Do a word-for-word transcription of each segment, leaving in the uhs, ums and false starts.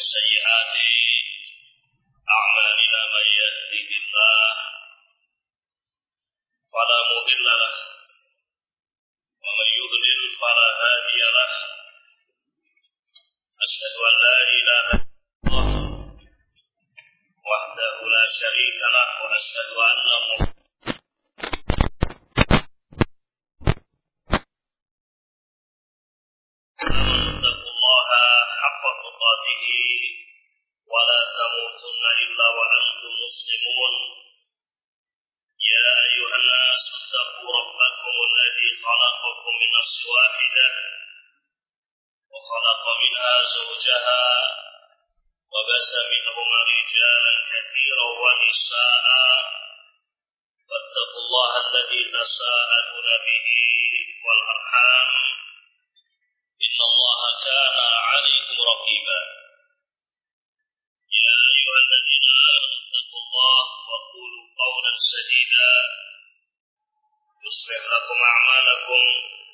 سيئات أعمالنا من يهده الله فلا مضل له ومن يضلل فلا هادي له أشهد أن لا إله إلا الله وحده لا شريك له وأشهد أن محمدا ولا تموتن إلا وأنتم مسلمون يا أيها الناس اتقوا ربكم الذي خلقكم من نفس واحدة وخلق منها زوجها وبث منهما رجالا كثيرا ونساء فاتقوا الله الذي تساءلون به والأرحام إن الله كان عليكم رقيبا يا أيها الذين آمنوا اتقوا الله وقولوا قولا سديدا يصلح لكم أعمالكم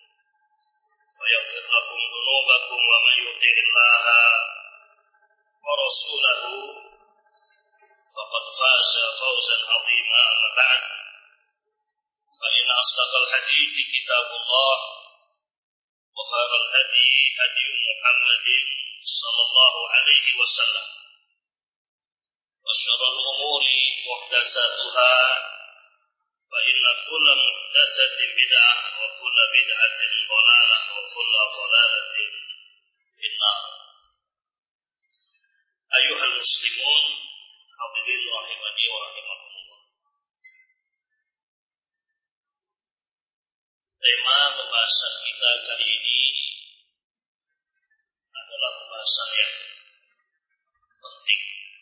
ويغفر لكم ذنوبكم ومن يطع الله ورسوله فقد فاز فوزا عظيما. أما بعد فإن أصدق الحديث كتاب الله وخير الهدي هدي محمد صلى الله عليه وسلم وشر الأمور محدثاتها فإن كل محدثة بدعة وكل بدعة ضلالة وكل ضلالة في النار. أيها المسلمون حاضرين rahimani wa rahimakumullah. Tema pembahasan kita kali ini adalah pembahasan yang penting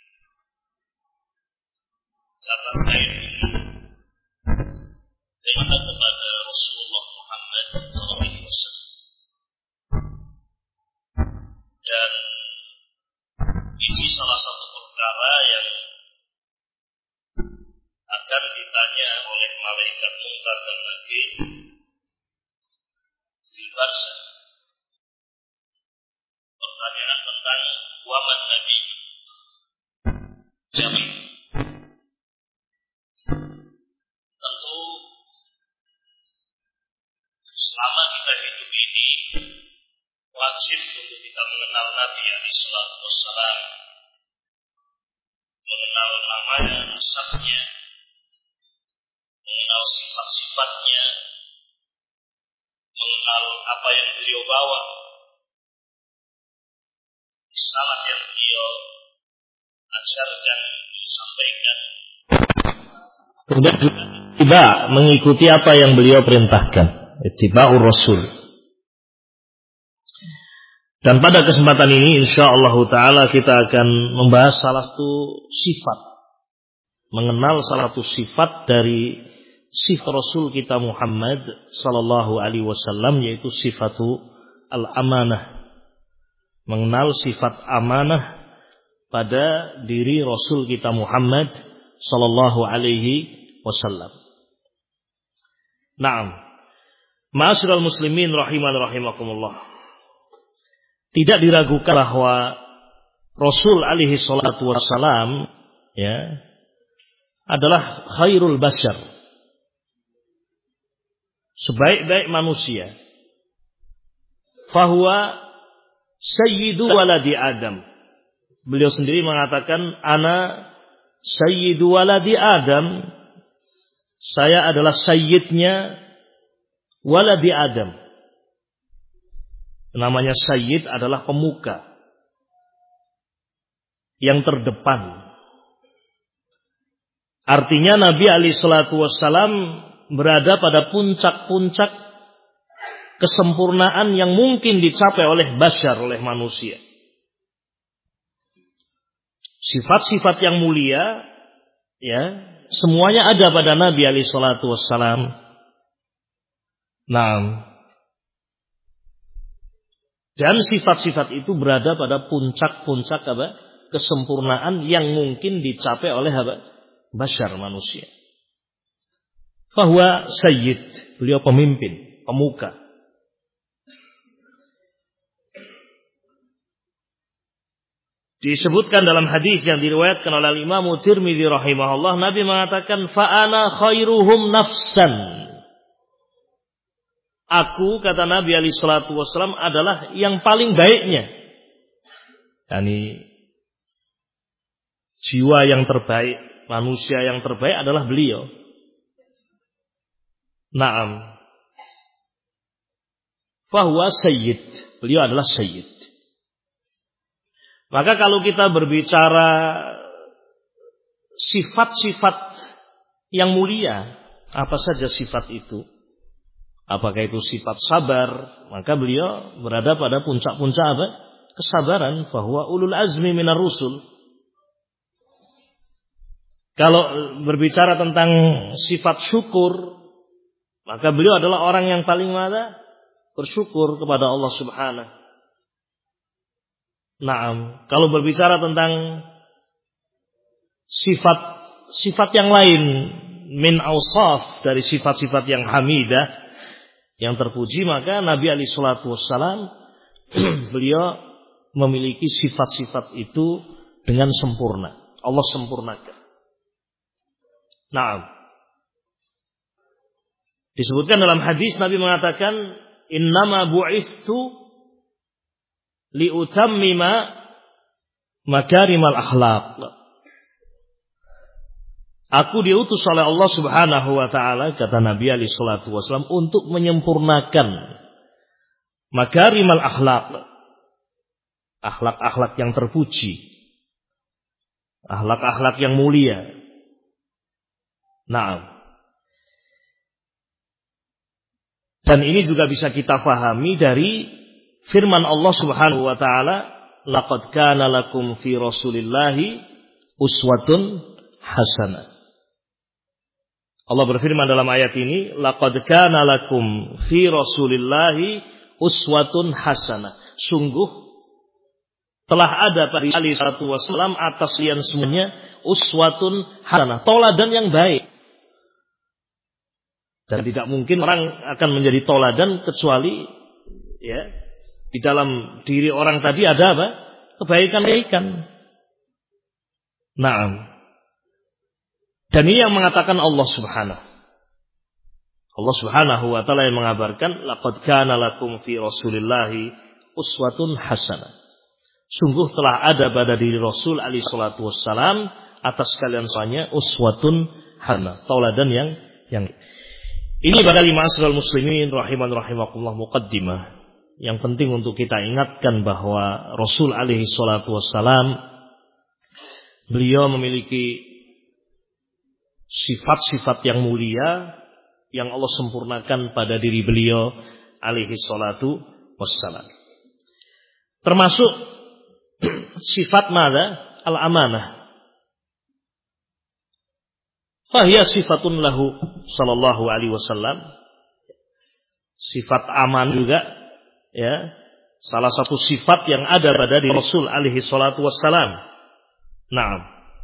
karena kait dengan kepada Rasulullah Muhammad sallallahu alaihi wasallam, dan ini salah satu perkara yang akan ditanya oleh malaikat Munkar dan Nakir fil barzakh. Pertanyaan tentang waman Nabi Jami. Tentu selama kita hidup ini wajib untuk kita mengenal Nabi alaihi salatu wassalam, mengenal namanya, nasabnya, mengenal sifat-sifatnya, mengenal apa yang beliau bawa, risalah yang beliau ajarkan, disampaikan. Kemudian tidak mengikuti apa yang beliau perintahkan, ittiba'ur rasul. Dan pada kesempatan ini insyaallah taala kita akan membahas salah satu sifat, mengenal salah satu sifat dari sifat Rasul kita Muhammad sallallahu alaihi wasallam, yaitu sifatu al-amanah. Mengenal sifat amanah pada diri Rasul kita Muhammad sallallahu alaihi wasallam. Naam. Ma'asyiral muslimin rahiman rahimakumullah. Tidak diragukan bahwa Rasul alaihi salatu wassalam ya adalah khairul bashar, sebaik-baik manusia. Fahuwa sayyidu waladi Adam. Beliau sendiri mengatakan, ana sayyidu waladi Adam. Saya adalah sayyidnya waladi Adam. Namanya sayyid adalah pemuka yang terdepan. Artinya Nabi alaihi salatu wassalam berada pada puncak-puncak kesempurnaan yang mungkin dicapai oleh bashar, oleh manusia. Sifat-sifat yang mulia ya, semuanya ada pada Nabi alaihi salatu wassalam. Nah, dan sifat-sifat itu berada pada puncak-puncak apa? Kesempurnaan yang mungkin dicapai oleh apa? Bashar, manusia. Fahuwa sayyid, beliau pemimpin, pemuka. Disebutkan dalam hadis yang diriwayatkan oleh Imam Tirmidzi rahimahullah, Nabi mengatakan fa ana khairuhum nafsan. Aku, kata Nabi alaihi salatu wasallam, adalah yang paling baiknya. Yani jiwa yang terbaik, manusia yang terbaik adalah beliau. Naam. Fahuwa sayyid. Beliau adalah sayyid. Maka kalau kita berbicara sifat-sifat yang mulia, apa saja sifat itu? Apakah itu sifat sabar? Maka beliau berada pada puncak-puncak apa? Kesabaran. Fahuwa ulul azmi minar rusul. Kalau berbicara tentang sifat syukur, maka beliau adalah orang yang paling mana? Bersyukur kepada Allah Subhanahu. Naam. Kalau berbicara tentang sifat sifat yang lain, min awsaf, dari sifat-sifat yang hamidah, yang terpuji, maka Nabi alaihi salatu wassalam beliau memiliki sifat-sifat itu dengan sempurna. Allah sempurnakan. Naam. Disebutkan dalam hadis, Nabi mengatakan, innama bu'istu liutammima makarimal akhlaq. Aku diutus oleh Allah Subhanahu wa taala, kata Nabi alaihi salatu wasallam, untuk menyempurnakan makarimal akhlaq. Akhlak-akhlak yang terpuji. Akhlak-akhlak yang mulia. Naam. Dan ini juga bisa kita fahami dari firman Allah Subhanahu wa taala, laqad kana lakum fi Rasulillahi uswatun hasanah. Allah berfirman dalam ayat ini, laqad kana lakum fi Rasulillahi uswatun hasanah. Sungguh telah ada pada Ali sallallahu alaihi wasallam atas kalian semuanya uswatun hasanah, toladan yang baik. Dan tidak mungkin orang akan menjadi toladan kecuali ya di dalam diri orang tadi ada apa? Kebaikan-kebaikan. Naam. Dan ini yang mengatakan Allah Subhanahu. Allah Subhanahu wa taala yang mengabarkan, laqad kana lakum fi Rasulillahi uswatun hasanah. Sungguh telah ada pada diri Rasul alaihi salatu wassalam atas kalian semuanya uswatun hasanah, tauladan yang yang ini pada lima asral muslimin rahiman rahimakumullah muqaddimah yang penting untuk kita ingatkan bahwa Rasul alaihi salatu wassalam beliau memiliki sifat-sifat yang mulia yang Allah sempurnakan pada diri beliau alaihi salatu wassalam. Termasuk sifat mana? Al-amanah. Fahiya sifatun lahu sallallahu alaihi wasallam. Sifat aman juga ya. Salah satu sifat yang ada pada diri Rasul alaihi salatu wassalam. Naam.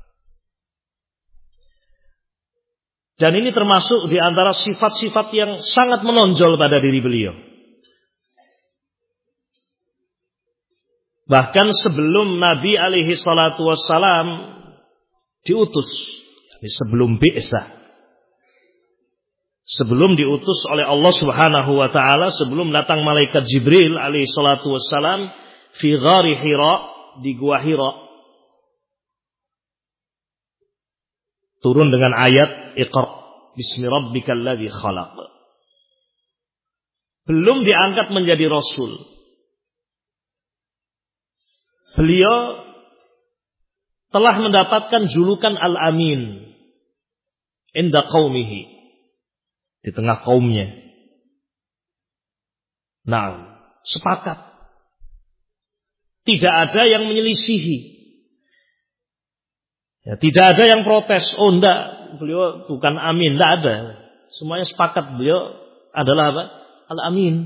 Dan ini termasuk di antara sifat-sifat yang sangat menonjol pada diri beliau. Bahkan sebelum Nabi alaihi salatu wassalam diutus, sebelum bi'tsah, sebelum diutus oleh Allah Subhanahu wa taala, sebelum datang malaikat Jibril alaihi salatu wassalam fi ghari Hira, di gua Hira, turun dengan ayat Iqra bismi rabbikal ladzi khalaq. Belum diangkat menjadi rasul, beliau telah mendapatkan julukan Al-Amin inda qaumihi, di tengah kaumnya. Nah, sepakat. Tidak ada yang menyelisihi. Ya, tidak ada yang protes. Oh enggak, beliau bukan amin. Tidak ada. Semuanya sepakat beliau adalah apa? Al-Amin.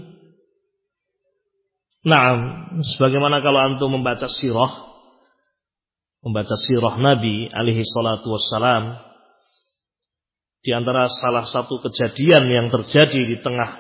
Nah, sebagaimana kalau antum membaca sirah, membaca sirah Nabi alaihi salatu wassalam, di antara salah satu kejadian yang terjadi di tengah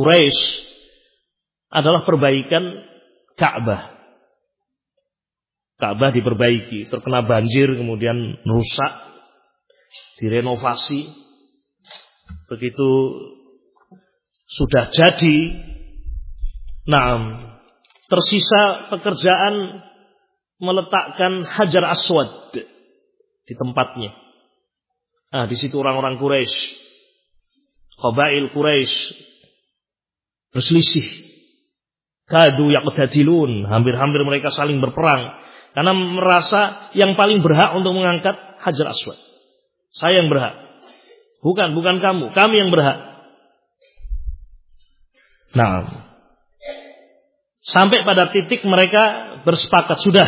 Quraisy adalah perbaikan Ka'bah. Ka'bah diperbaiki, terkena banjir kemudian rusak, direnovasi. Begitu sudah jadi, nah tersisa pekerjaan meletakkan Hajar Aswad di tempatnya. Nah, di situ orang-orang Quraisy, qabail Quraisy berselisih. Kadu yaqtadilun, hampir-hampir mereka saling berperang karena merasa yang paling berhak untuk mengangkat Hajar Aswad. Saya yang berhak. Bukan, bukan kamu, kami yang berhak. Nah, sampai pada titik mereka bersepakat, sudah,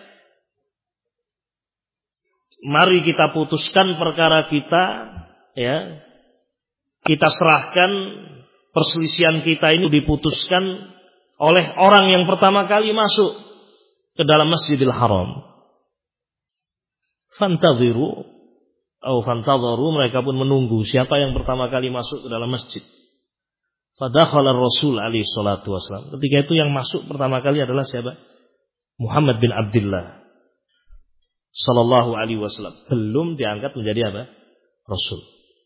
mari kita putuskan perkara kita, ya. Kita serahkan perselisihan kita ini diputuskan oleh orang yang pertama kali masuk ke dalam Masjidil Haram. Fantadhiru atau fantadharu, mereka pun menunggu siapa yang pertama kali masuk ke dalam masjid. Fadakhala Rasul alaihi salatu wasallam. Ketika itu yang masuk pertama kali adalah siapa? Muhammad bin Abdullah sallallahu alaihi wasallam. Belum diangkat menjadi apa? Rasul.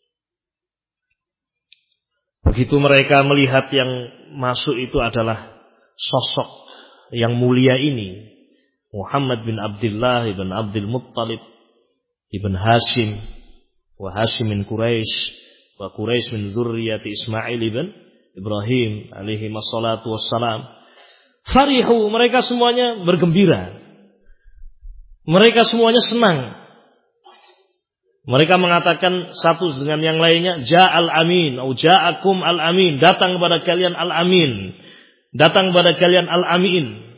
Begitu mereka melihat yang masuk itu adalah sosok yang mulia ini, Muhammad bin Abdullah ibn Abdul Muttalib ibn Hashim, wa Hashim min Quraisy, wa Quraisy min dzurriyyati Ismail ibn Ibrahim alaihi wassalatu wassalam. Farihu, mereka semuanya bergembira. Mereka semuanya senang. Mereka mengatakan satu dengan yang lainnya, Ja'al amin, atau Ja'akum al-amin, datang kepada kalian al-amin. Datang kepada kalian al-amin.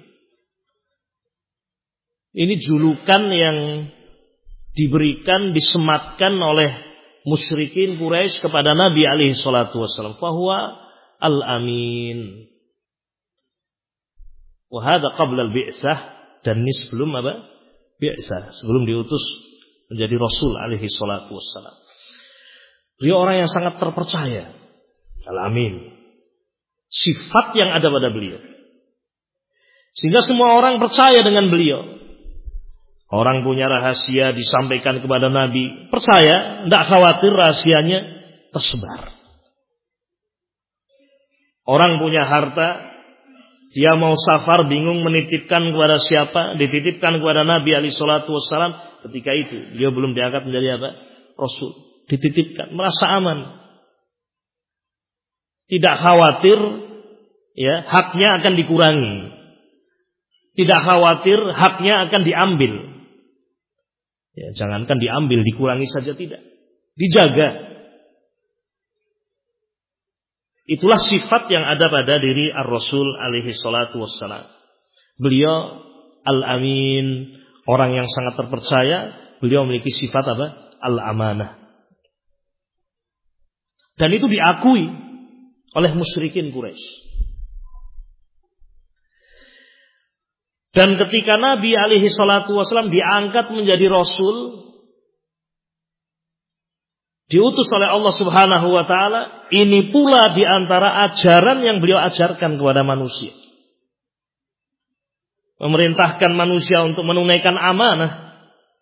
Ini julukan yang diberikan, disematkan oleh musyrikin Quraisy kepada Nabi alaihi salatu wasallam. Fahuwa al-amin. Wa hadha qabla al-bi'tsah, dan ini sebelum apa? Bi'tsah, sebelum diutus menjadi Rasul alaihi salatu wassalam. Beliau orang yang sangat terpercaya. Al-amin. Sifat yang ada pada beliau. Sehingga semua orang percaya dengan beliau. Orang punya rahasia disampaikan kepada Nabi, percaya, tidak khawatir rahasianya tersebar. Orang punya harta, dia mau safar bingung menitipkan kepada siapa, dititipkan kepada Nabi alaihi salatu wassalam. Ketika itu dia belum diangkat menjadi apa? Rasul. Dititipkan, merasa aman. Tidak khawatir ya, haknya akan dikurangi. Tidak khawatir haknya akan diambil. Ya, jangankan diambil, dikurangi saja tidak. Dijaga. Itulah sifat yang ada pada diri Ar-Rasul alaihi salatu wassalam. Beliau al-amin, orang yang sangat terpercaya. Beliau memiliki sifat apa? Al-amanah. Dan itu diakui oleh musyrikin Quraisy. Dan ketika Nabi alaihi salatu wassalam diangkat menjadi Rasul, diutus oleh Allah subhanahu wa ta'ala, ini pula diantara ajaran yang beliau ajarkan kepada manusia. Memerintahkan manusia untuk menunaikan amanah.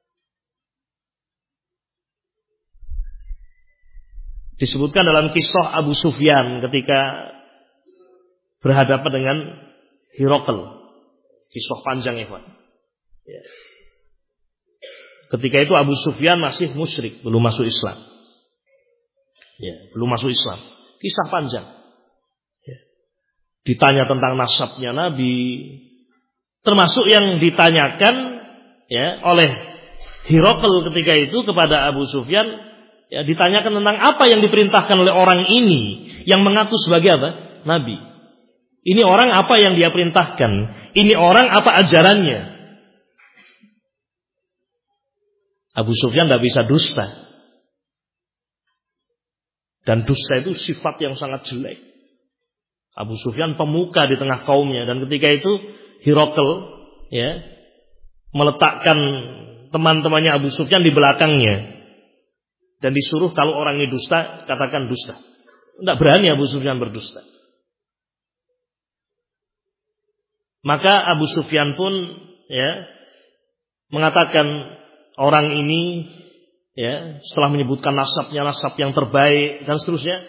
Disebutkan dalam kisah Abu Sufyan ketika berhadapan dengan Hiraql. Kisah panjang ya Pak. Ya. Ketika itu Abu Sufyan masih musyrik, belum masuk Islam. Ya, belum masuk Islam. Kisah panjang. Ya. Ditanya tentang nasabnya Nabi, termasuk yang ditanyakan ya oleh Hiraql ketika itu kepada Abu Sufyan, ya, ditanyakan tentang apa yang diperintahkan oleh orang ini yang mengaku sebagai apa? Nabi. Ini orang apa yang dia perintahkan? Ini orang apa ajarannya? Abu Sufyan tidak bisa dusta. Dan dusta itu sifat yang sangat jelek. Abu Sufyan pemuka di tengah kaumnya, dan ketika itu Hiraql ya meletakkan teman-temannya Abu Sufyan di belakangnya dan disuruh kalau orang ini dusta katakan dusta. Tidak berani Abu Sufyan berdusta. Maka Abu Sufyan pun ya mengatakan orang ini, ya, setelah menyebutkan nasabnya, nasab yang terbaik dan seterusnya,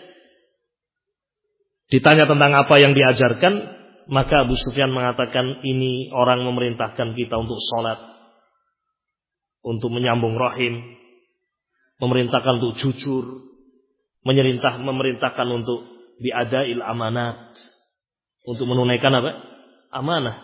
ditanya tentang apa yang diajarkan, maka Abu Sufyan mengatakan ini orang memerintahkan kita untuk sholat, untuk menyambung rahim, memerintahkan untuk jujur, memerintah memerintahkan untuk biadail amanat, untuk menunaikan apa? Amanah.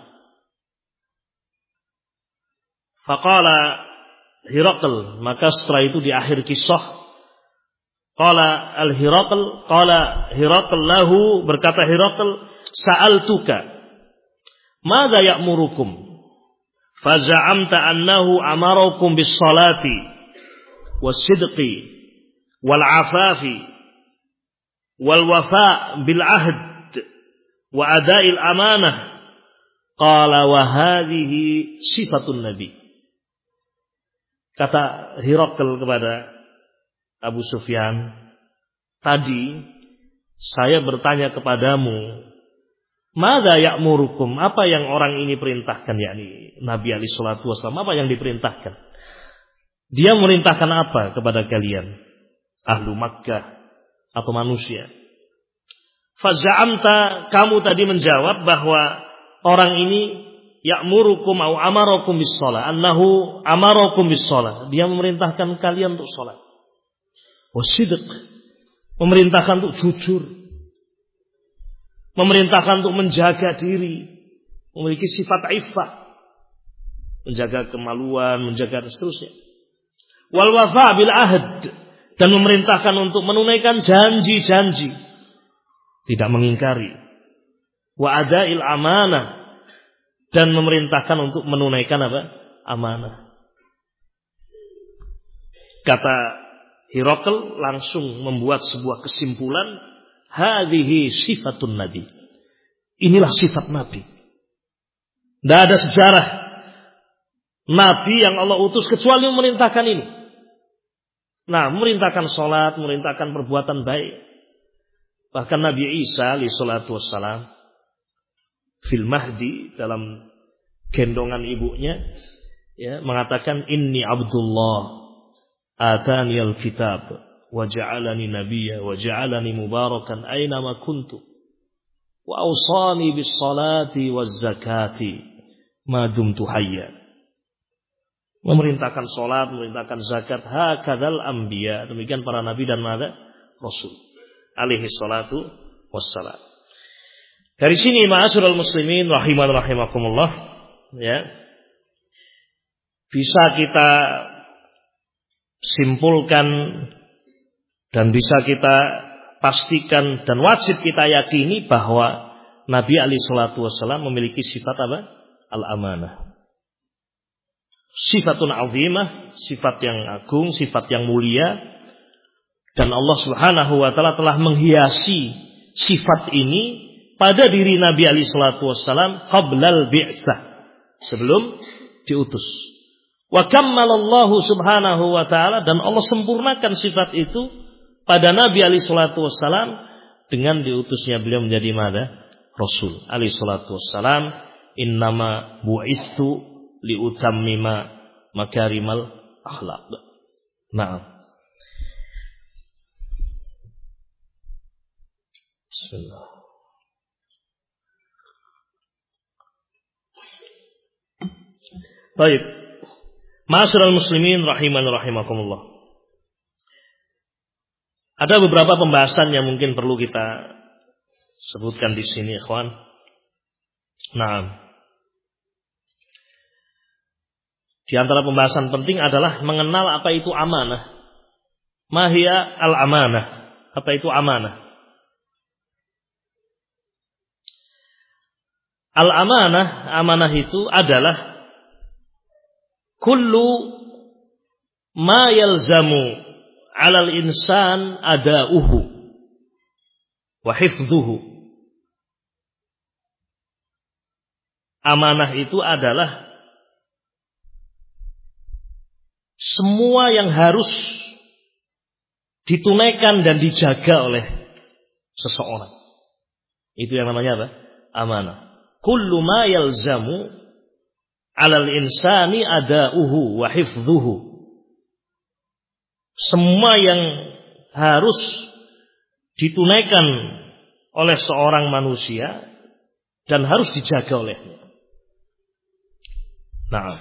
Faqala Hirakl, maka setelah itu di akhir kisah, qala al-Hirakl, qala Hirakl lahu, berkata Hirakl, sa'altuka madza ya'murukum faza'amta annahu amarakum bis-salati was-sidqi wal-'afafi wal-wafa' bil-'ahd wa ada'il amanah. Qala wa hadhihi sifatun nabi. Kata Hirakl kepada Abu Sufyan, tadi saya bertanya kepadamu, madza ya'murukum, apa yang orang ini perintahkan, yakni Nabi alaihi salatu wasallam, apa yang diperintahkan? Dia memerintahkan apa kepada kalian, ahlu Makkah atau manusia? Faza'amta, kamu tadi menjawab bahwa orang ini ya'murukum au amarakum bis shalah, annahu amarakum bis shalah, dia memerintahkan kalian untuk salat. Wasidq, memerintahkan untuk jujur, memerintahkan untuk menjaga diri, memiliki sifat iffah, menjaga kemaluan, menjaga dan seterusnya. Wal wafa bil ahd, dan memerintahkan untuk menunaikan janji-janji, tidak mengingkari. Wa adail amanah, dan memerintahkan untuk menunaikan apa? Amanah. Kata Hirakl langsung membuat sebuah kesimpulan, hadhihi sifatun nabi. Inilah sifat nabi. Tidak ada sejarah nabi yang Allah utus kecuali memerintahkan ini. Nah, memerintahkan salat, memerintahkan perbuatan baik. Bahkan Nabi Isa alaihi salatu wassalam fil mahdi, dalam gendongan ibunya, ya, mengatakan inni Abdullah atani al-kitab wa ja'alani nabiyya wa ja'alani mubarakan aina ma kuntu wa awsani bis salati waz zakati ma dumtu hayya. Memerintahkan salat, memerintahkan zakat, hakadzal anbiya, demikian para nabi dan mada rasul alaihi salatu wassalam. Dari sini ma'asyiral muslimin rahiman rahimakumullah, ya, bisa kita simpulkan dan bisa kita pastikan dan wajib kita yakini bahwa Nabi alaihi salatu wassalam memiliki sifat apa? Al-amanah. Sifatun azimah, sifat yang agung, sifat yang mulia, dan Allah Subhanahu wa taala telah menghiasi sifat ini pada diri Nabi alaihi salatu wassalam qablal bi'tsah, sebelum diutus. Wa kammalallahu subhanahu wa ta'ala, dan Allah sempurnakan sifat itu pada Nabi alaihi salatu wassalam dengan diutusnya beliau menjadi mada? Rasul alaihi salatu wassalam. Innama bu'istu liutammima makarimal akhlaq. Naam. Bismillah. Baik. Ma'asyiral muslimin rahiman rahimakumullah. Ada beberapa pembahasan yang mungkin perlu kita sebutkan di sini, ikhwan. Nah, di antara pembahasan penting adalah mengenal apa itu amanah. Mahia al-amanah. Apa itu amanah? Al-amanah, amanah itu adalah kullu ma yalzamu 'alal insan ada'uhu wa hifdhuhu. Amanah itu adalah semua yang harus ditunaikan dan dijaga oleh seseorang. Itu yang namanya apa? Amanah. Kullu ma yalzamu 'alal insani ada'uhu wa hifdhuhu. Semua yang harus ditunaikan oleh seorang manusia dan harus dijaga olehnya. Nah,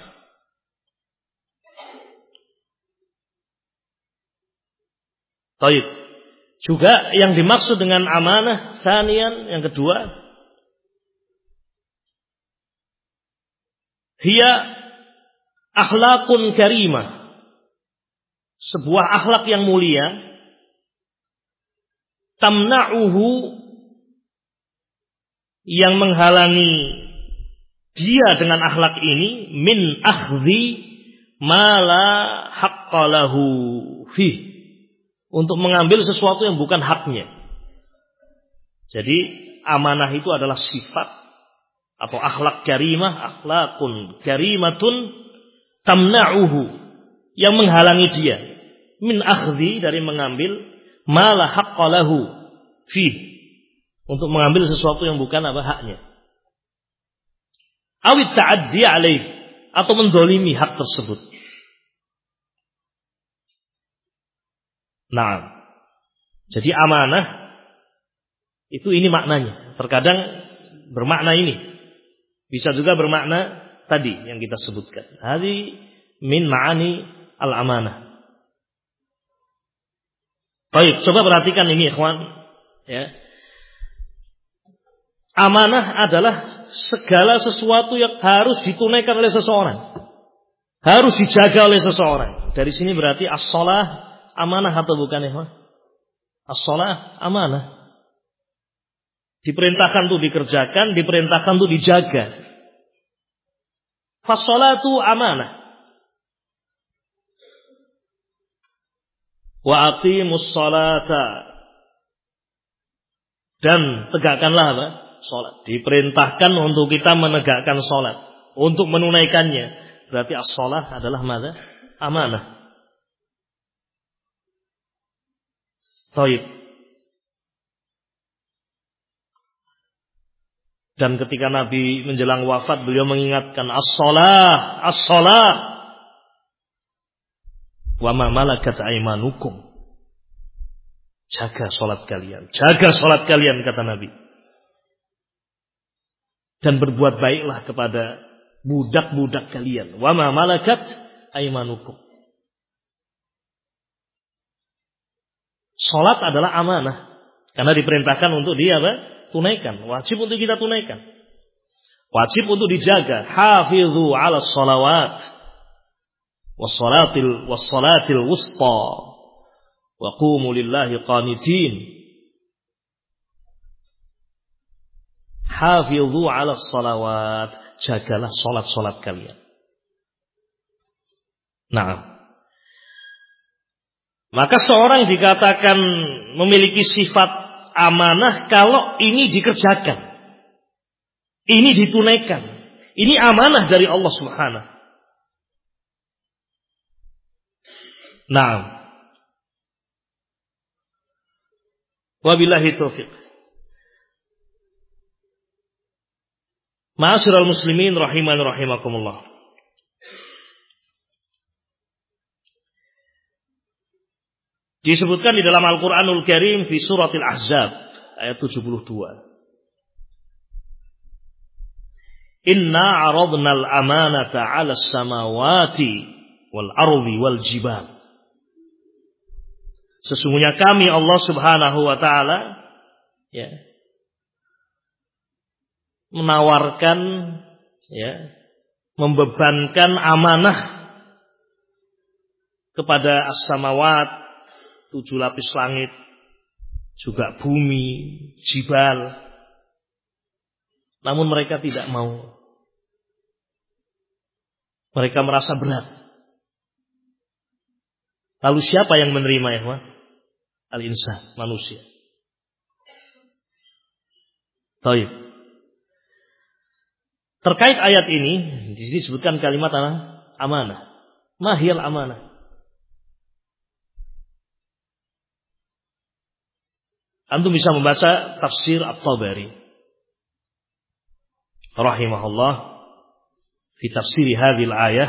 baik. Juga yang dimaksud dengan amanah sanian yang kedua, hiya akhlakun karimah, sebuah akhlak yang mulia, tamna'uhu, yang menghalangi dia dengan akhlak ini, min akhdhi ma la haqqa lahu fih, untuk mengambil sesuatu yang bukan haknya. Jadi amanah itu adalah sifat atau akhlak karimah, akhlakun karimatun tamna'uhu, yang menghalangi dia min akhdhi, dari mengambil ma la haqqa lahu fih, untuk mengambil sesuatu yang bukan apa haknya. Awit ta'addi alaih, atau menzalimi hak tersebut. Nah, jadi amanah itu ini maknanya. Terkadang bermakna ini, bisa juga bermakna tadi yang kita sebutkan. Hadi min ma'ani al-amanah. Baik, coba perhatikan ini ikhwan, ya. Amanah adalah segala sesuatu yang harus ditunaikan oleh seseorang, harus dijaga oleh seseorang. Dari sini berarti as-shalah amanah atau bukan ya? As-shalah amanah. Diperintahkan untuk dikerjakan, diperintahkan untuk dijaga. Fas-shalatu amanah. Wa aqimus shalata. Dan tegakkanlah apa? Salat. Diperintahkan untuk kita menegakkan salat, untuk menunaikannya. Berarti as-shalah adalah mana? Amanah. Taib. Dan ketika Nabi menjelang wafat, beliau mengingatkan as-shalah, as-shalah. Wa ma malakat aymanukum. Jaga salat kalian, jaga salat kalian, kata Nabi. Dan berbuat baiklah kepada budak-budak kalian. Wa ma malakat aymanukum. Salat adalah amanah, karena diperintahkan untuk dia apa? Tunaikan. Wajib untuk kita tunaikan. Wajib untuk dijaga. Hafizu 'ala shalawat was-salatil was-salatil wusta wa qumu lillahi qanitin. Hafizu 'ala shalawat, jagalah salat-salat kalian. Nah, maka seorang dikatakan memiliki sifat amanah kalau ini dikerjakan, ini ditunaikan, ini amanah dari Allah Subhanahu. Nah, wabillahi taufiq. Ma'asyiral muslimin rahiman rahimakumullah. Disebutkan di dalam Al-Qur'anul Karim di suratil Ahzab ayat tujuh puluh dua. Inna 'aradnal amanata 'alas samawati wal ardi wal jibal. Sesungguhnya kami Allah Subhanahu wa taala, ya, menawarkan, ya, membebankan amanah kepada as-samawat, tujuh lapis langit, juga bumi, jibal. Namun mereka tidak mau. Mereka merasa berat. Lalu siapa yang menerima, ya, al-insan, manusia. Taib. Terkait ayat ini, di sini disebutkan kalimat amanah. Mahiyal amanah. Antum bisa membaca tafsir At-Tabari rahimahullah fi tafsir hadhil ayah.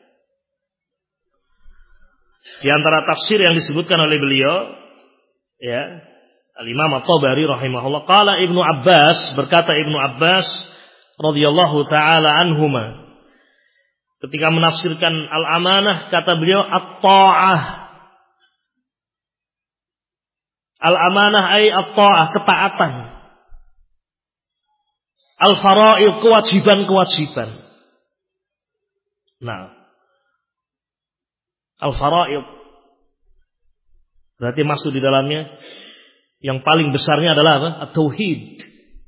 Di antara tafsir yang disebutkan oleh beliau, ya, Al-Imam At-Tabari rahimahullah, qala Ibnu Abbas, berkata Ibnu Abbas radhiyallahu taala anhuma, ketika menafsirkan al-amanah, kata beliau at-ta'ah. Al-amanah ay at-ta'ah, ketaatan. Al-fara'id, kewajiban-kewajiban. Nah, al-fara'id berarti masuk di dalamnya yang paling besarnya adalah apa? At-tauhid.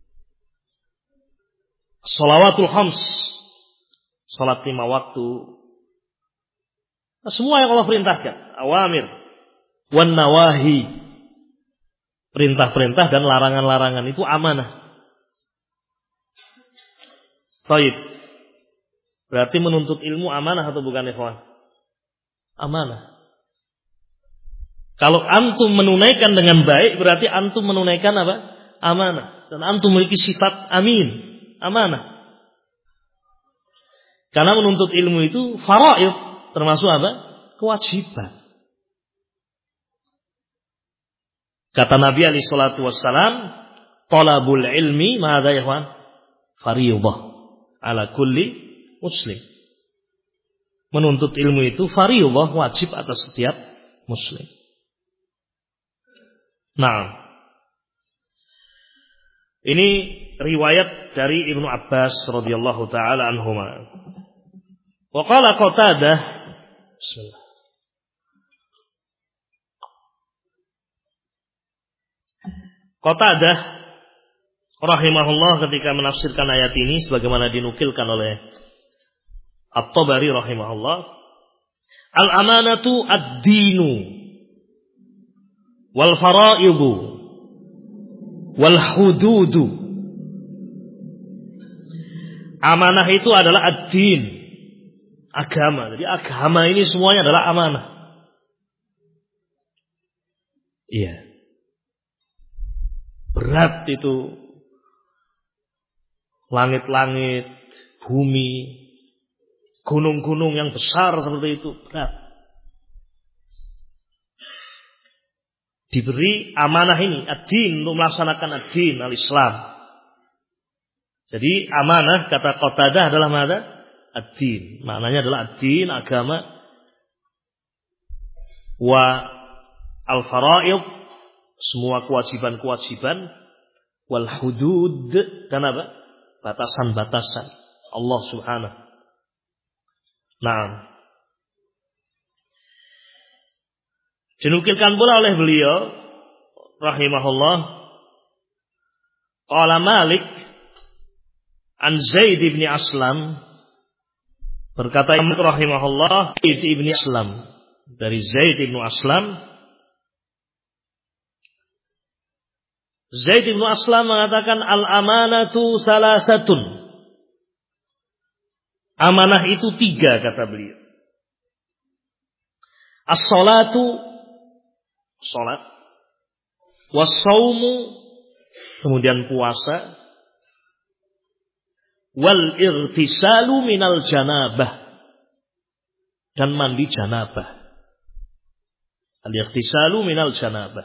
Shalawatul khams, salat lima waktu. Nah, semua yang Allah perintahkan, awamir wan nawahi, perintah-perintah dan larangan-larangan itu amanah. Baik. Berarti menuntut ilmu amanah atau bukan, ikhwan? Amanah. Kalau antum menunaikan dengan baik, berarti antum menunaikan apa? Amanah. Dan antum memiliki sifat amin, amanah. Karena menuntut ilmu itu faraid, termasuk apa? Kewajiban. Kata Nabi alaihi salatu wassalam, talabul ilmi madza ya ikhwan? Fardhah ala kulli muslim. Menuntut ilmu itu fardhah, wajib atas setiap muslim. Nah, ini riwayat dari Ibnu Abbas radhiyallahu taala anhuma. Wa qala Qatadah, bismillah. Qatadah rahimahullah ketika menafsirkan ayat ini sebagaimana dinukilkan oleh At-Tabari rahimahullah, al-amanatu ad-dinu wal fara'idu wal hududu. Amanah itu adalah ad-din, agama. Jadi agama ini semuanya adalah amanah. Iya. Berat itu langit-langit, bumi, gunung-gunung yang besar seperti itu, berat. Diberi amanah ini, ad-din, untuk melaksanakan ad-din al-Islam. Jadi amanah, kata Qatadah, adalah mana? Ad-din. Maknanya adalah ad-din, agama. Wa al-fara'id, semua kewajiban-kewajiban. Wal hudud, dan apa? Batasan-batasan Allah subhanahu. Nah, dinukilkan pula oleh beliau rahimahullah, qala Malik an Zaid ibn Aslam, berkata Malik rahimahullah, Zaid ibn Aslam, dari Zaid ibn Aslam, Zaid ibn Aslam mengatakan al-amanatu salasatun. Amanah itu tiga, kata beliau. As-salatu, salat, was-saumu, kemudian puasa, wal irtisalu minal janabah, dan mandi janabah. Al-irtisalu minal janabah.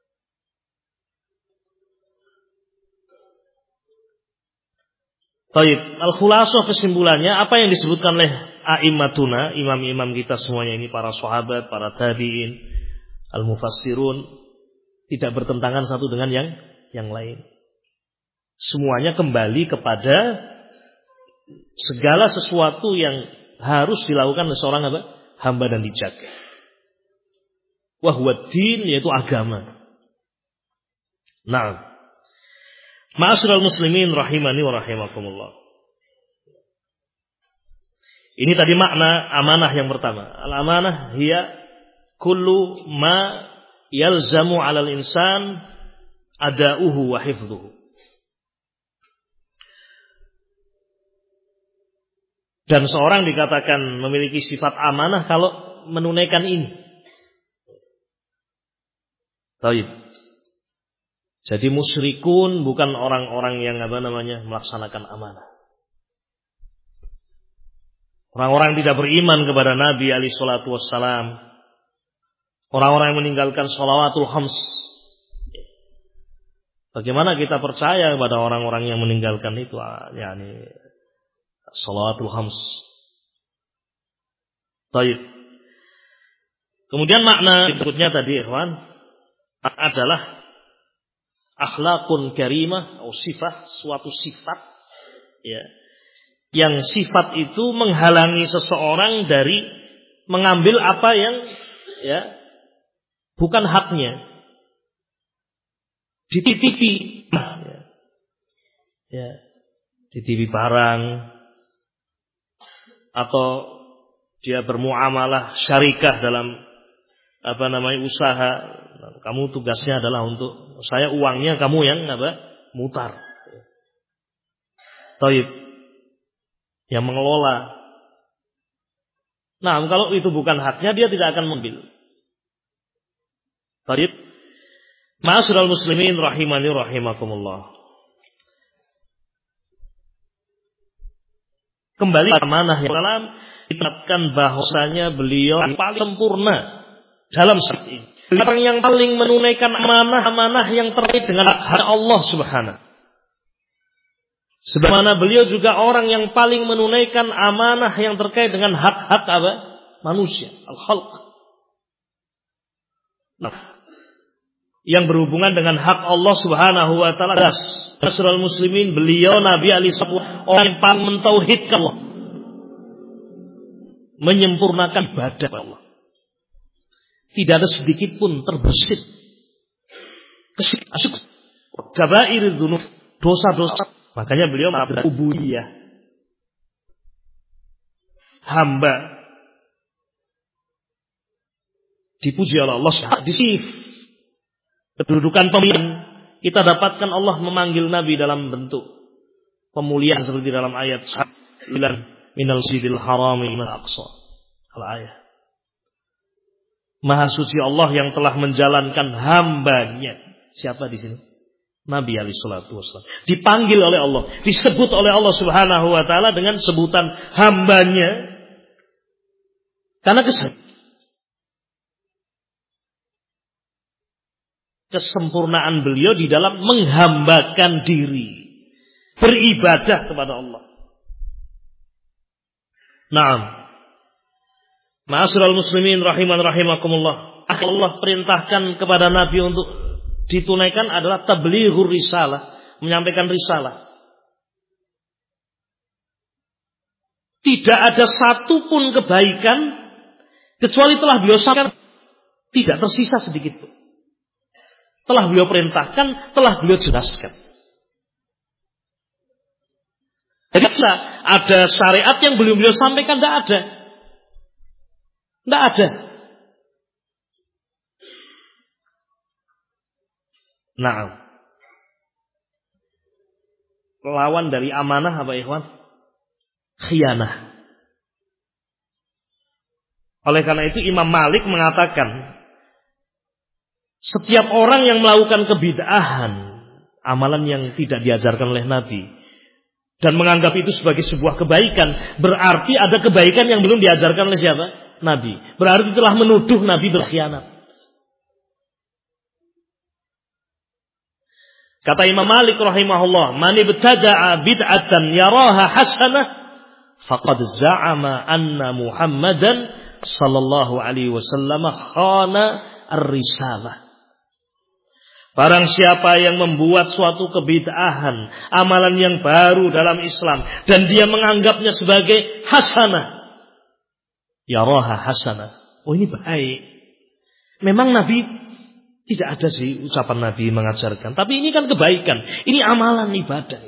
Taib, al-khulasah, kesimpulannya apa yang disebutkan oleh a'immatuna, imam-imam kita semuanya ini, para sahabat, para tabi'in, al-mufassirun, tidak bertentangan satu dengan yang yang lain. Semuanya kembali kepada segala sesuatu yang harus dilakukan oleh seorang apa? Hamba dan dijaga. Wa huwa din, yaitu agama. Nah, ma'asyiral muslimin rahimani wa rahimakumullah. Ini tadi makna amanah yang pertama. Al-amanah hiya kullu ma yalzamu 'alal insan ada'uhu wa hifdhuhu. Dan seorang dikatakan memiliki sifat amanah kalau menunaikan ini. Taib. Jadi musyrikun bukan orang-orang yang apa namanya melaksanakan amanah. Orang-orang yang tidak beriman kepada Nabi alaihi salatu wassalam. Orang-orang yang meninggalkan shalawatul khams. Bagaimana kita percaya kepada orang-orang yang meninggalkan itu? Yani shalawatul khams. Baik. Kemudian makna berikutnya tadi, ikhwan, adalah akhlakun karimah atau sifat, suatu sifat, ya, yang sifat itu menghalangi seseorang dari mengambil apa yang, ya, bukan haknya, dititipi, ya, ya, dititipi barang, atau dia bermuamalah syarikah dalam apa namanya usaha. Kamu tugasnya adalah untuk saya uangnya, kamu yang apa mutar. Taib yang mengelola. Nah, kalau itu bukan haknya, dia tidak akan mengambil. Taib. Ma'asyiral muslimin rahimani rahimakumullah. Kembali ke amanah yang dalam ditetapkan bahwasanya beliau paling sempurna dalam saat ini. Orang yang paling menunaikan amanah-amanah yang terkait dengan hak Allah Subhanahu. Sebagaimana beliau juga orang yang paling menunaikan amanah yang terkait dengan hak-hak apa? Manusia, al-khalq. Nah, yang berhubungan dengan hak Allah Subhanahu wa taala. Rasulul muslimin, beliau Nabi alaihi salatu orang yang paling mentauhidkan Allah. Menyempurnakan ibadah Allah. Tidak ada sedikit pun terbesit kesyirikan, kabair dzunub, dosa-dosa. Makanya beliau mengatakan ubudiyah, hamba. Dipuji oleh Allah, disif. Kedudukan pemimpin kita dapatkan Allah memanggil Nabi dalam bentuk pemuliaan seperti dalam ayat sembilan minal sidil harami minal aqsa. Al-ayat. Maha suci Allah yang telah menjalankan hambanya. Siapa di sini? Nabi alaihi salatu wasallam. Dipanggil oleh Allah, disebut oleh Allah Subhanahu wa taala dengan sebutan hambanya. Karena kesan kesempurnaan beliau di dalam menghambakan diri, beribadah kepada Allah. Naam. Ma'asyiral muslimin rahiman rahimakumullah. Allah perintahkan kepada Nabi untuk ditunaikan adalah tablighur risalah, menyampaikan risalah. Tidak ada satupun kebaikan kecuali telah beliau sampaikan, tidak tersisa sedikit pun. Telah beliau perintahkan, telah beliau jelaskan. Jadi ada syariat yang belum beliau sampaikan, tidak ada. Tidak ada. Nah, lawan dari amanah apa ikhwan? Khianah. Oleh karena itu Imam Malik mengatakan, setiap orang yang melakukan kebid'ahan, amalan yang tidak diajarkan oleh Nabi, dan menganggap itu sebagai sebuah kebaikan, berarti ada kebaikan yang belum diajarkan oleh siapa? Nabi. Berarti telah menuduh Nabi berkhianat. Kata Imam Malik rahimahullah, "Man ibtada'a bid'atan yaraha hasanah, faqad za'ama anna Muhammadan sallallahu alaihi wasallam khana ar-risalah." Barang siapa yang membuat suatu kebid'ahan, amalan yang baru dalam Islam, dan dia menganggapnya sebagai hasanah, yaraha hasanah. Oh, ini baik. Memang Nabi tidak ada sih ucapan Nabi mengajarkan, tapi ini kan kebaikan. Ini amalan ibadah.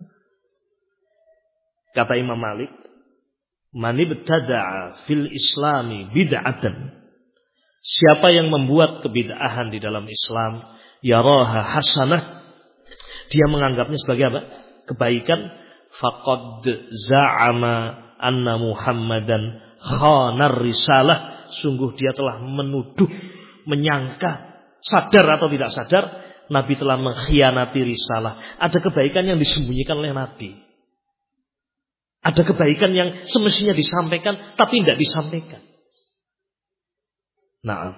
Kata Imam Malik, man ibtada'a fil islami bid'atan. Siapa yang membuat kebid'ahan di dalam Islam, yaraha hasanah, dia menganggapnya sebagai apa? Kebaikan. Faqad za'ama anna Muhammadan khanar risalah, sungguh dia telah menuduh, menyangka, sadar atau tidak sadar, Nabi telah mengkhianati risalah. Ada kebaikan yang disembunyikan oleh Nabi. Ada kebaikan yang semestinya disampaikan tapi tidak disampaikan. Nah,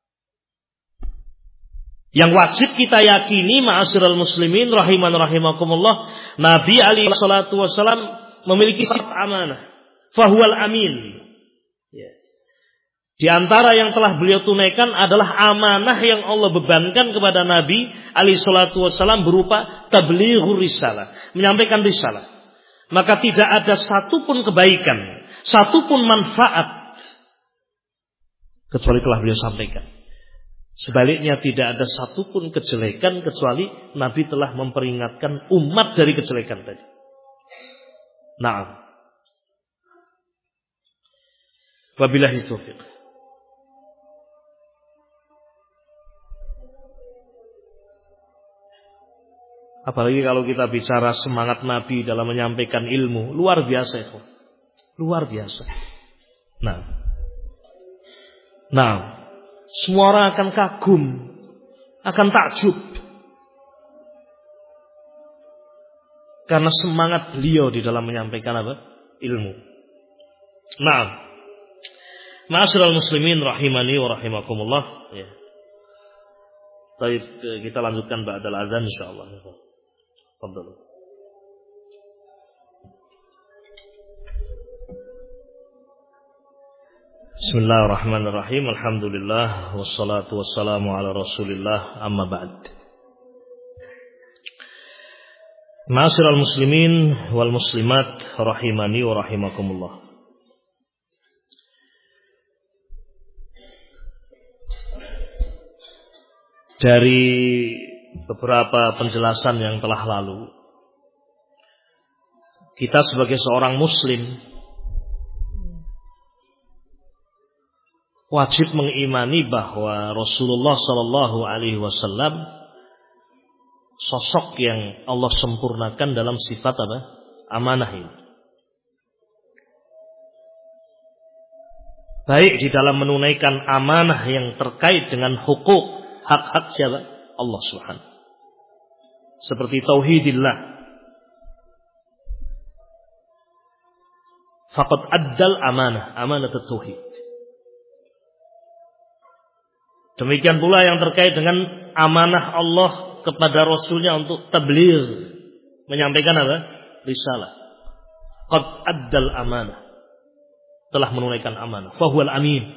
yang wajib kita yakini ma'asyiral muslimin rahiman rahimakumullah, Nabi alaihi salatu wasallam memiliki sifat amanah. Fahuwal amin. Ya. Di antara yang telah beliau tunaikan adalah amanah yang Allah bebankan kepada Nabi alaihi salatu wasallam berupa tablighur risalah, menyampaikan risalah. Maka tidak ada satupun kebaikan, satupun manfaat kecuali telah beliau sampaikan. Sebaliknya tidak ada satupun kejelekan kecuali Nabi telah memperingatkan umat dari kejelekan tadi. Naam. Wabillahi taufiq. Apalagi kalau kita bicara semangat Nabi dalam menyampaikan ilmu, luar biasa itu. Luar biasa. Nah. Nah, semua orang akan kagum, akan takjub. Karena semangat beliau di dalam menyampaikan apa? Ilmu. Nah. Ma'asyiral muslimin rahimani wa rahimakumullah. Ya. Baik, kita lanjutkan ba'dal azan insyaallah. Fadhal. Bismillahirrahmanirrahim. Alhamdulillah wassalatu wassalamu ala Rasulillah, amma ba'd. Ma'asyiral muslimin wal muslimat rahimani wa rahimakumullah. Dari beberapa penjelasan yang telah lalu, kita sebagai seorang muslim wajib mengimani bahwa Rasulullah Shallallahu Alaihi Wasallam sosok yang Allah sempurnakan dalam sifat apa? Amanah ini. Baik di dalam menunaikan amanah yang terkait dengan hukuk, hak-hak siapa? Allah Subhanahu. Seperti tauhidillah. Faqad addal amanah, amanat tauhid. Demikian pula yang terkait dengan amanah Allah kepada Rasulnya untuk tabligh, menyampaikan apa? Risalah. Qad addal amanah. Telah menunaikan amanah. Fahuwal amin.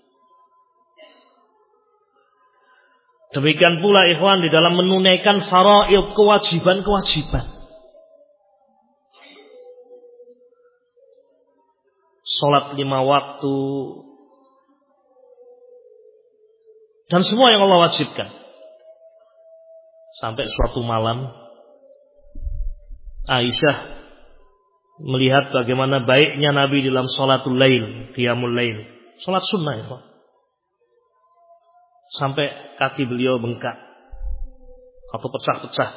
Demikian pula ikhwan di dalam menunaikan faraid, kewajiban-kewajiban. Salat lima waktu dan semua yang Allah wajibkan. Sampai suatu malam Aisyah melihat bagaimana baiknya Nabi dalam salatul lail, qiyamul lail, salat sunnah ikhwan. Sampai kaki beliau bengkak atau pecah-pecah.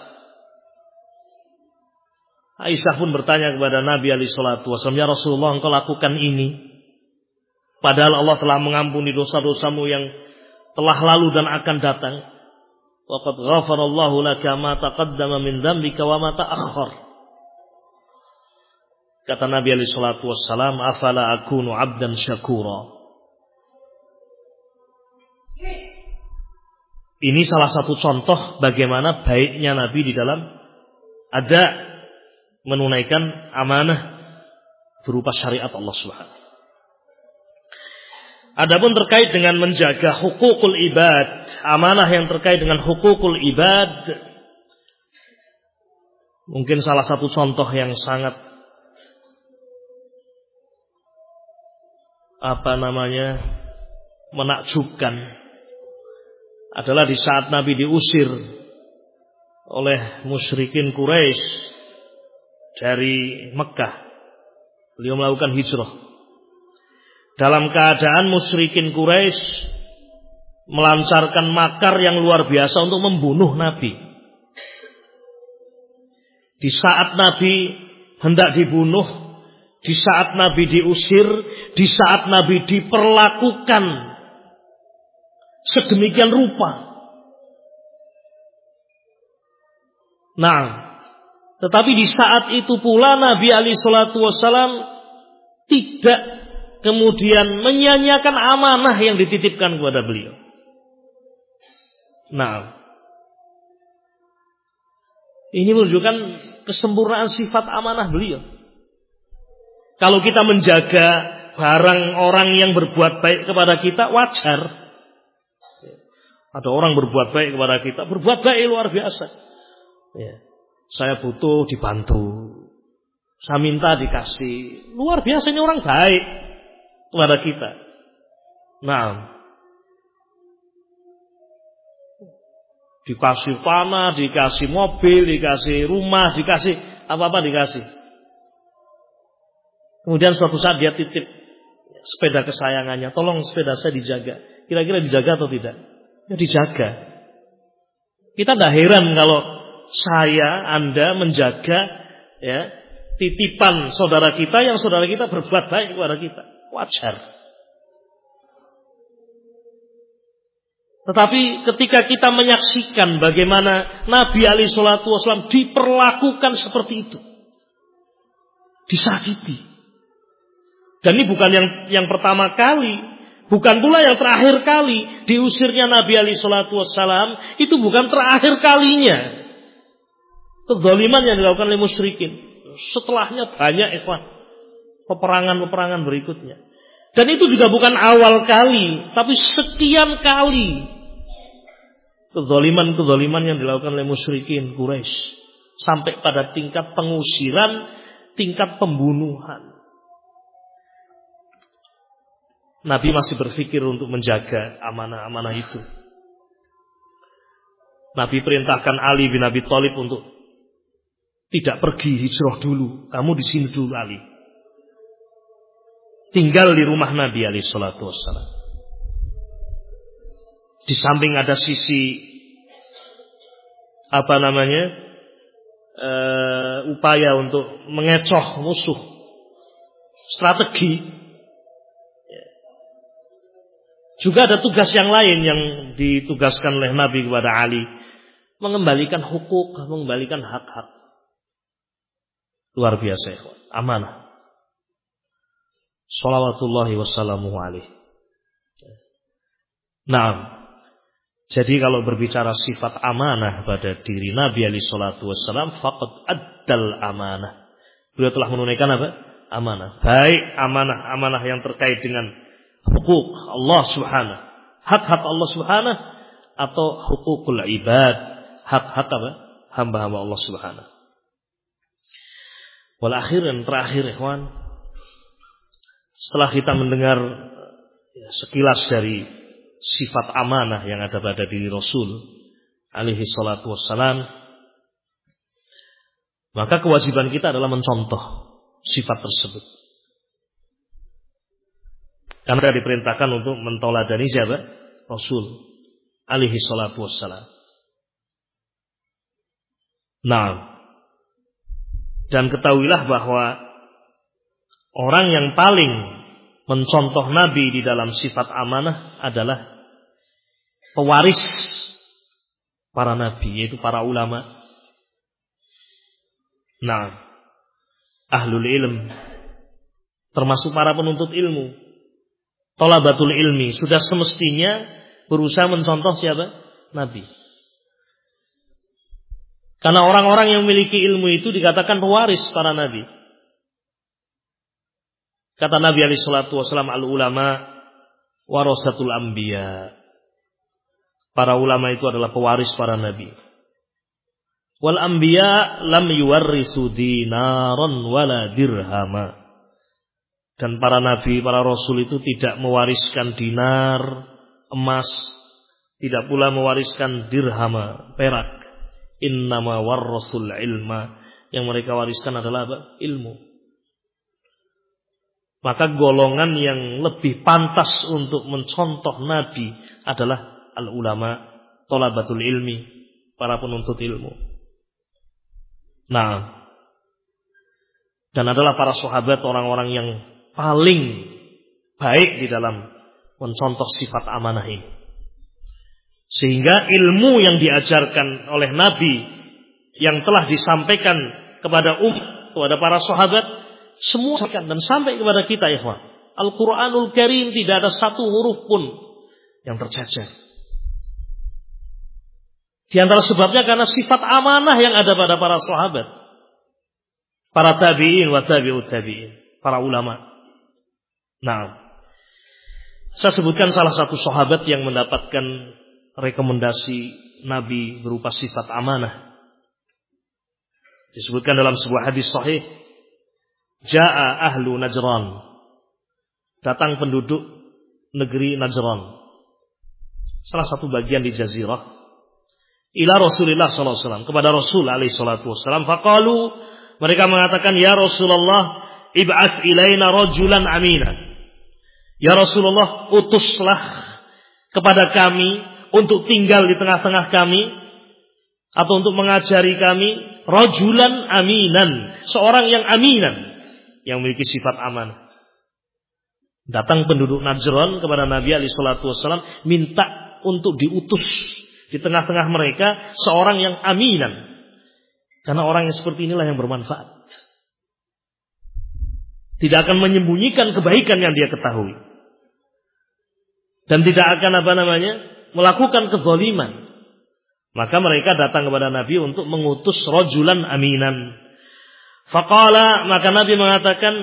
Aisyah pun bertanya kepada Nabi alaihi salatu wasallam, "Ya Rasulullah, engkau lakukan ini padahal Allah telah mengampuni dosa-dosamu yang telah lalu dan akan datang. Wa qad ghafarallahu laka ma taqaddama min dzambika wa ma ta'akhkhar." Kata Nabi alaihi salatu wasallam, "Afala akunu 'abdan syakura." Ini salah satu contoh bagaimana baiknya Nabi di dalam ada menunaikan amanah berupa syariat Allah Subhanahu. Adapun terkait dengan menjaga hukukul ibad, amanah yang terkait dengan hukukul ibad, mungkin salah satu contoh yang sangat apa namanya menakjubkan adalah di saat Nabi diusir oleh musyrikin Quraisy dari Mekah. Beliau melakukan hijrah. Dalam keadaan musyrikin Quraisy melancarkan makar yang luar biasa untuk membunuh Nabi. Di saat Nabi hendak dibunuh, di saat Nabi diusir, di saat Nabi diperlakukan sedemikian rupa. Nah, Tetapi di saat itu pula Nabi alaihi salatu wassalam tidak kemudian menyia-nyiakan amanah yang dititipkan kepada beliau. Nah, ini menunjukkan kesempurnaan sifat amanah beliau. Kalau kita menjaga barang orang yang berbuat baik kepada kita, wajar. Ada orang berbuat baik kepada kita, berbuat baik luar biasa. Ya. Saya butuh dibantu, saya minta dikasih. Luar biasanya orang baik kepada kita. Nah, dikasih tanah, dikasih mobil, dikasih rumah, dikasih apa-apa dikasih. Kemudian suatu saat dia titip sepeda kesayangannya, tolong sepeda saya dijaga. Kira-kira dijaga atau tidak? Ya dijaga. Kita tidak heran kalau saya, Anda menjaga ya titipan saudara kita yang saudara kita berbuat baik kepada kita. Wajar. Tetapi ketika kita menyaksikan bagaimana Nabi alaihi salatu wasallam diperlakukan seperti itu, disakiti. Dan ini bukan yang yang pertama kali, bukan pula yang terakhir kali diusirnya Nabi alaihi salatu wasallam, itu bukan terakhir kalinya. Kezaliman yang dilakukan oleh musyrikin. Setelahnya banyak ikhwan, peperangan-peperangan berikutnya. Dan itu juga bukan awal kali, tapi sekian kali kezaliman-kezaliman yang dilakukan oleh musyrikin Quraisy, sampai pada tingkat pengusiran, tingkat pembunuhan. Nabi masih berpikir untuk menjaga amanah-amanah itu. Nabi perintahkan Ali bin Abi Thalib untuk tidak pergi hijrah dulu. Kamu di sini dulu Ali. Tinggal di rumah Nabi alaihi salatu wassalam. Di samping ada sisi apa namanya e, upaya untuk mengecoh musuh, strategi. Juga ada tugas yang lain yang ditugaskan oleh Nabi kepada Ali, mengembalikan hukuk, mengembalikan hak-hak. Luar biasa, ikhwan. Amanah. Shalawatullahi wassalamu alaihi. Nah, jadi kalau berbicara sifat amanah pada diri Nabi alaihi salatu wassalam, faqad addal amanah. Beliau telah menunaikan apa? Amanah. Baik amanah-amanah yang terkait dengan hukuk Allah subhanahu, hak-hak Allah subhanahu, atau hukukul ibad, hak-hak apa? Hamba-hamba Allah subhanahu. Wal akhir dan terakhir ikhwan, setelah kita mendengar ya, sekilas dari sifat amanah yang ada pada diri Rasul alaihi salatu wassalam, maka kewajiban kita adalah mencontoh sifat tersebut. Karena diperintahkan untuk mentoladani siapa? Rasul alaihi salatu wassalam. Nah, dan ketahuilah bahwa orang yang paling mencontoh Nabi di dalam sifat amanah adalah pewaris para Nabi, yaitu para ulama. Nah, ahlul ilm, termasuk para penuntut ilmu, thalabatul ilmi, sudah semestinya berusaha mencontoh siapa? Nabi. Karena orang-orang yang memiliki ilmu itu dikatakan pewaris para nabi. Kata Nabi alaihi salatu wasallam, al-ulama warasatul anbiya. Para ulama itu adalah pewaris para nabi. Wal anbiya lam yuwarrisu dinaran wala dirhama. Dan para nabi, para rasul itu tidak mewariskan dinar, emas, tidak pula mewariskan dirhama, perak. Innama warrasul ilma, yang mereka wariskan adalah apa? Ilmu. Maka golongan yang lebih pantas untuk mencontoh Nabi adalah al-ulama, thalabatul ilmi, para penuntut ilmu. Nah, dan adalah para sahabat orang-orang yang paling baik di dalam mencontoh sifat amanah ini. Sehingga ilmu yang diajarkan oleh Nabi yang telah disampaikan kepada umat, kepada para sahabat, semua dan sampai kepada kita, ikhwan. Al-Quranul Karim tidak ada satu huruf pun yang tercecer. Di antara sebabnya karena sifat amanah yang ada pada para sahabat, para tabi'in wa tabi'ut tabi'in, para ulama. Nah, saya sebutkan salah satu sahabat yang mendapatkan rekomendasi Nabi berupa sifat amanah. Disebutkan dalam sebuah hadis sahih, Ja'a ahlu Najran, datang penduduk negeri Najran, salah satu bagian di Jazirah, ila Rasulullah sallallahu alaihi wasallam, kepada Rasul alaihi salatu wasallam. Faqalu, mereka mengatakan, ya Rasulullah, ib'ats ilaina rajulan amina. Ya Rasulullah, utuslah kepada kami untuk tinggal di tengah-tengah kami, atau untuk mengajari kami, rajulan aminan, seorang yang aminan, yang memiliki sifat amanah. Datang penduduk Najran kepada Nabi alaihi salatu wasallam, minta untuk diutus di tengah-tengah mereka seorang yang aminan. Karena orang yang seperti inilah yang bermanfaat. Tidak akan menyembunyikan kebaikan yang dia ketahui. Dan tidak akan apa namanya melakukan kezaliman. Maka mereka datang kepada Nabi untuk mengutus rajulan aminan. Faqala, maka Nabi mengatakan,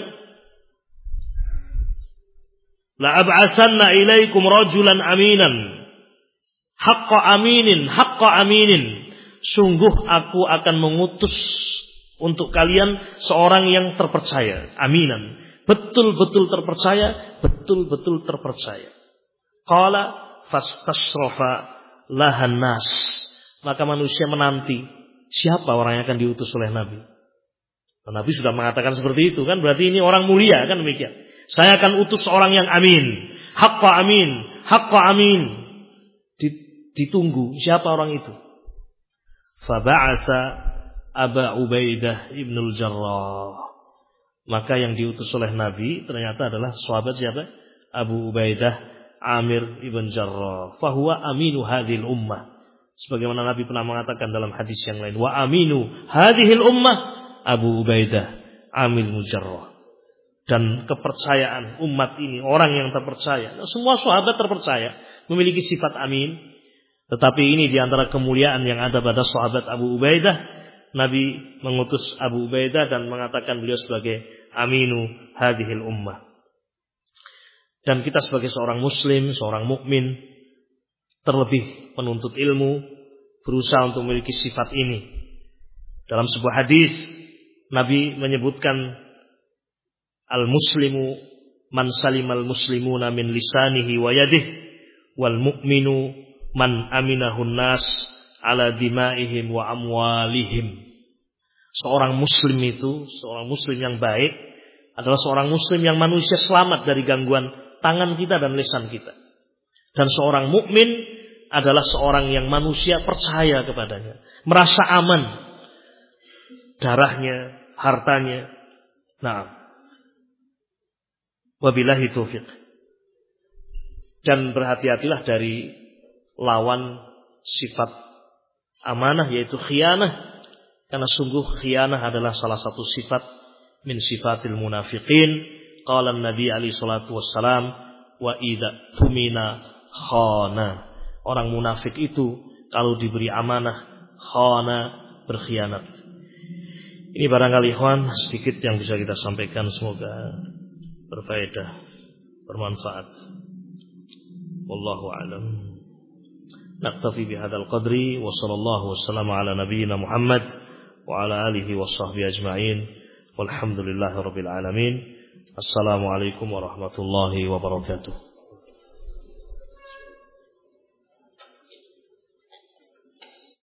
la ab'asanna ilaikum rajulan aminan, haqqa aminin, haqqa aminin. Sungguh aku akan mengutus untuk kalian seorang yang terpercaya, aminan, betul-betul terpercaya, betul-betul terpercaya. Qala fastasrafa lahan nas, maka manusia menanti siapa orang yang akan diutus oleh Nabi. Nabi sudah mengatakan seperti itu kan, berarti ini orang mulia kan, demikian. Saya akan utus orang yang amin, haqqa amin, haqqa amin. Ditunggu siapa orang itu. Faba'asa Aba Ubaidah ibnul Jarrah, maka yang diutus oleh Nabi ternyata adalah sahabat siapa? Abu Ubaidah Amir ibn Jarrah. Fahuwa aminu hadhil ummah, sebagaimana Nabi pernah mengatakan dalam hadis yang lain, wa aminu hadhil ummah Abu Ubaidah Amir Mujarrah. Dan kepercayaan umat ini, orang yang terpercaya, semua sahabat terpercaya, memiliki sifat amin. Tetapi ini diantara kemuliaan yang ada pada sahabat Abu Ubaidah. Nabi mengutus Abu Ubaidah dan mengatakan beliau sebagai aminu hadhil ummah. Dan kita sebagai seorang muslim, seorang mukmin, terlebih penuntut ilmu, berusaha untuk memiliki sifat ini. Dalam sebuah hadis Nabi menyebutkan, al-muslimu man salimal muslimuna min lisanihi wa yadihi, wal mu'minu man aminahun nas ala dimaihim wa amwalihim. Seorang muslim itu, seorang muslim yang baik adalah seorang muslim yang manusia selamat dari gangguan tangan kita dan lisan kita. Dan seorang mukmin adalah seorang yang manusia percaya kepadanya, merasa aman darahnya, hartanya. Nah, wabillahi taufiq. Dan berhati-hatilah dari lawan sifat amanah, yaitu khianah. Karena sungguh khianah adalah salah satu sifat min sifatil munafiqin. Qala Nabi alaihi salatu wassalam, wa idza tumina khana. Orang munafik itu kalau diberi amanah, khana, berkhianat. Ini barangkali ikhwan sedikit yang bisa kita sampaikan, semoga berfaedah, bermanfaat. Wallahu a'lam. Naktafi bihadzal qadri wa sallallahu wassalamu ala nabiyyina Muhammad wa ala alihi washabbihi ajma'in. Walhamdulillahirabbil alamin. Assalamualaikum warahmatullahi wabarakatuh.